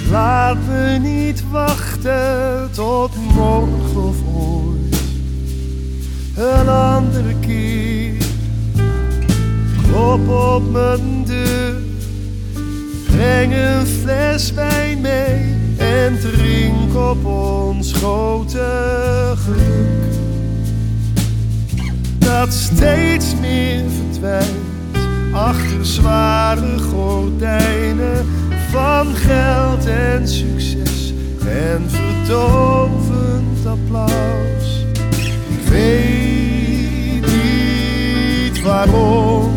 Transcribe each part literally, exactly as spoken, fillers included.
Laat me niet wachten tot morgen of ooit. Een andere keer. Klop op mijn deur. Breng een fles wijn mee en drink op ons grote geluk. Dat steeds meer verdwijnt achter zware gordijnen van geld en succes en verdovend applaus. Ik weet niet waarom.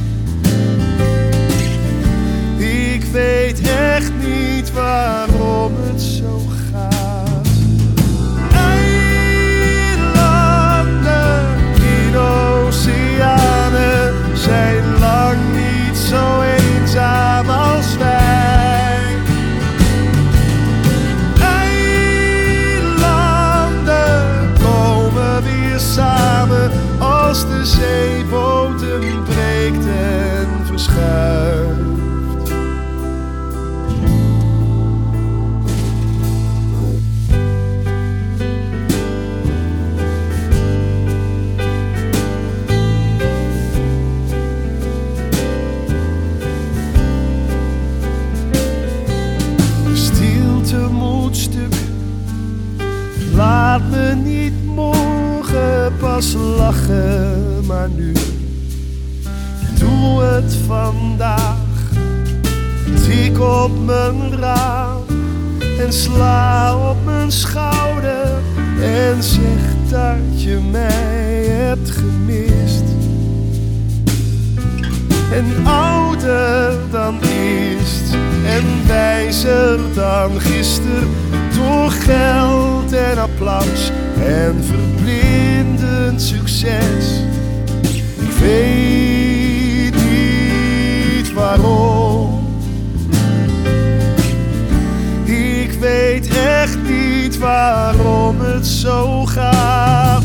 Ik weet echt niet waarom het zo gaat. Eilanden in oceanen zijn lang niet zo eenzaam als wij. Eilanden komen weer samen als de zeebodem breekt en verschuift. Laat me niet morgen pas lachen, maar nu. Doe het vandaag. Tik op mijn raam en sla op mijn schouder en zeg dat je mij hebt gemist. En ouder dan eerst en wijzer dan gisteren, door geld en applaus en verblindend succes. Ik weet niet waarom. Ik weet echt niet waarom het zo gaat.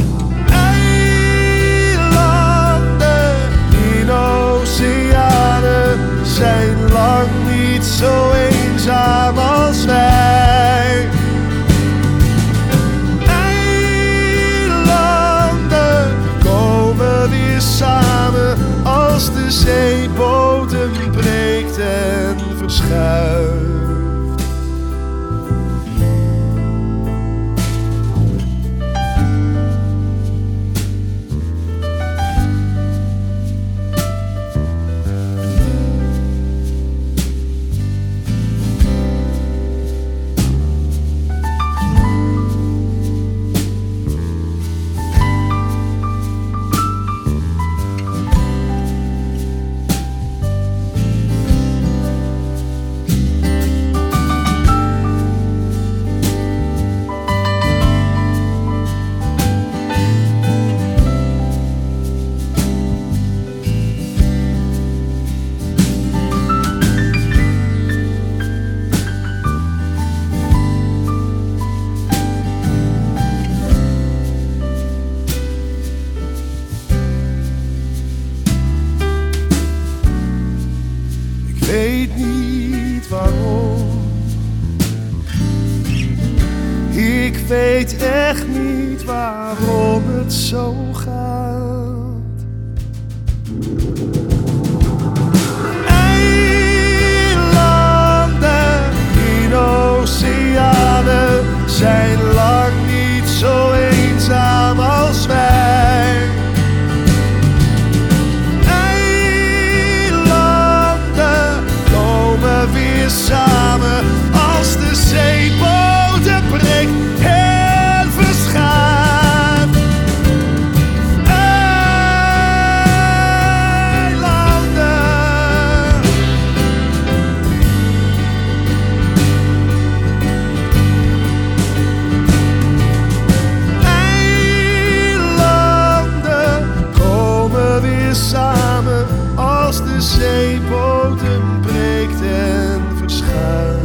Eilanden in oceanen zijn lang niet zo eenzaam als wij. Eilanden komen weer samen als de zeebodem breekt en verschuift. Ik weet niet waarom. Ik weet echt niet waarom het zo gaat. Eilanden in oceanen zijn lang niet zo eenzaam als wij. Weer samen als de zeebodem breekt en verschuift. Eilanden. Eilanden komen weer samen als de zeebodem breekt en verschuift.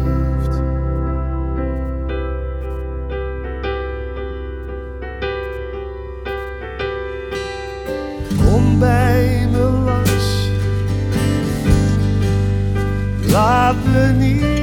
Kom bij me langs, laat me niet